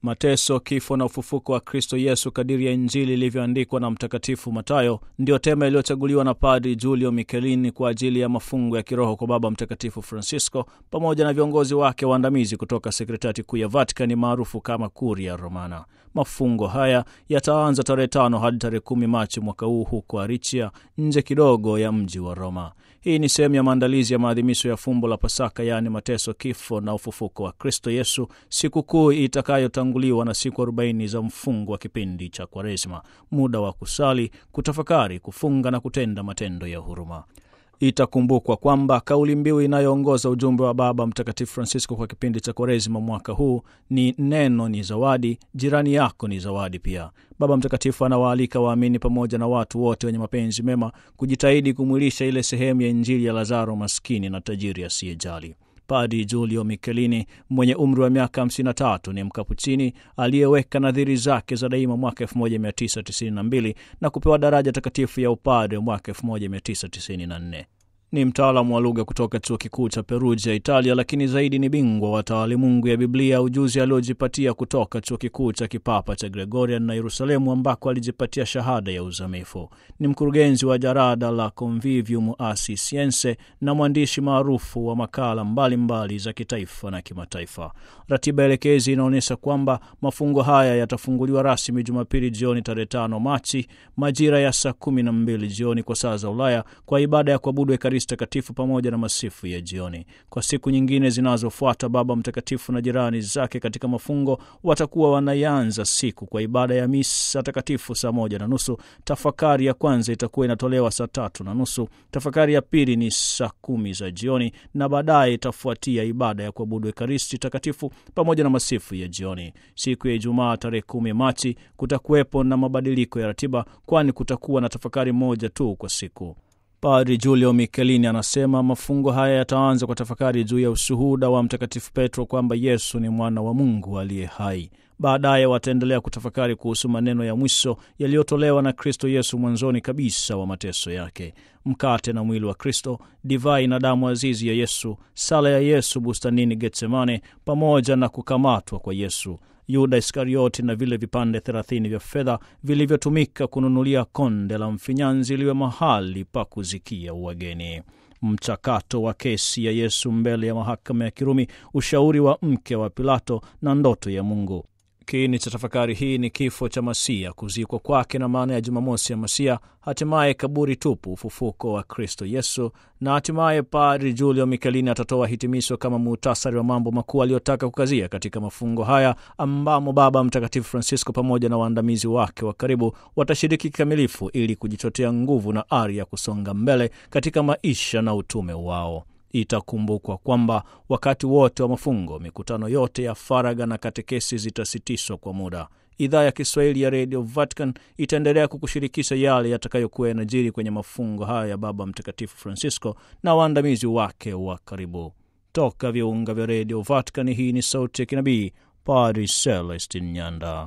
Mateso, kifo na ufufuko wa Kristo Yesu kadiri ya Injili ilivyoandikwa na Mtakatifu Mathayo ndio tema iliyochaguliwa na Padri Giulio Michelini kwa ajili ya mafungo ya kiroho kwa Baba Mtakatifu Francisco pamoja na viongozi wake waandamizi kutoka Sekretariati Kuu ya Vatikani maarufu kama Kuria Romana. Mafungo haya yataanza tarehe 5 hadi tarehe 10 Machi mwaka huu huko Aricia, nje kidogo ya mji wa Roma. Hii ni sehemu ya maandalizi ya maadhimisho ya fumbo la Pasaka, yaani mateso, kifo na ufufuko wa Kristo Yesu, sikukuu itakayotanguliwa na siku 40 za mfungo wa kipindi cha Kwaresma, muda wa kusali, kutafakari, kufunga na kutenda matendo ya huruma. Itakumbukwa kwamba kauli mbiu inayoongoza ujumbe wa Baba Mtakatifu Francisco kwa kipindi cha Kwaresma mwaka huu ni neno ni zawadi, jirani yako ni zawadi pia. Baba Mtakatifu anawaalika waamini pamoja na watu wote wenye mapenzi mema kujitahidi kumwilisha ile sehemu ya Injili ya Lazaro maskini na tajiri asiyejali. Padri Giulio Michelini mwenye umri wa miaka 53 ni mkapuchini aliyeweka nadhiri zake za daima mwaka 1992 na kupewa daraja takatifu ya upadre mwaka 1994. Ni mtaalamu wa lugha kutoka chuo kikuu cha Perugia, Italia, lakini zaidi ni bingwa wa taalimungu ya Biblia, ujuzi aliojipatia kutoka chuo kikuu cha kipapa cha Gregorian na Yerusalemu, ambako alijipatia shahada ya uzamifu. Ni mkurugenzi wa jarada la Convivium Assisiense na mwandishi maarufu wa makala mbalimbali za kitaifa na kimataifa. Ratiba elekezi inaonyesha kwamba mafungo haya yatafunguliwa rasmi Jumapili jioni tarehe 5 Machi majira ya saa 12 jioni kwa saa za Ulaya kwa ibada ya kuabudu Ekaristi Takatifu pamoja na masifu ya jioni. Kwa siku nyingine zinazofuata, Baba Mtakatifu na jirani zake katika mafungo watakuwa wanaanza siku kwa ibada ya misa takatifu saa 1:30. Tafakari ya kwanza itakuwa inatolewa saa 3:30. Tafakari ya pili ni saa 10 za jioni, na baadaye itafuatia ibada ya kuabudu Ekaristi Takatifu pamoja na masifu ya jioni. Siku ya Ijumaa tarehe 10 Machi kutakuwepo na mabadiliko ya ratiba, kwani kutakuwa na tafakari moja tu kwa siku. Padri Giulio Michelini anasema mafungo haya yataanza kwa tafakari juu ya ushuhuda wa Mtakatifu Petro kwamba Yesu ni mwana wa Mungu aliye hai. Baadaye wataendelea kutafakari kuhusu maneno ya mwisho yaliyotolewa na Kristo Yesu mwanzoni kabisa wa mateso yake: mkate na mwili wa Kristo, divai na damu azizi ya Yesu, sala ya Yesu bustanini Getsemane, pamoja na kukamatwa kwa Yesu, Yuda Iskarioti na vile vipande 30 vya fedha vilivyotumika kununulia konde la mfinyanzi liwe mahali pa kuzikia uwageni, mchakato wa kesi ya Yesu mbele ya mahakama ya Kirumi, ushauri wa mke wa Pilato na ndoto ya Mungu. Kiini cha tafakari hii ni kifo cha Masia, kuzikwa kwake na maana ya Jumamosi ya Masia, hatimaye kaburi tupu, ufufuko wa Kristo Yesu, na hatimaye Padri Giulio Michelini atatoa hitimisho kama muhtasari wa mambo makuu aliyotaka kukazia katika mafungo haya, ambamo Baba Mtakatifu Francisco pamoja na waandamizi wake wa karibu watashiriki kikamilifu ili kujichotea nguvu na ari ya kusonga mbele katika maisha na utume wao. Itakumbukwa kwamba wakati wote wa mafungo, mikutano yote ya faragha na katekesi zitasitishwa kwa muda. Idhaa ya Kiswahili ya Radio Vatican itaendelea kukushirikisha yale yatakayokuwa yanajiri kwenye mafungo haya ya Baba Mtakatifu Francisco na waandamizi wake wa karibu. Toka viunga vya Radio Vatican, hii ni sauti ya kinabii, Padri Celestin Nyanda.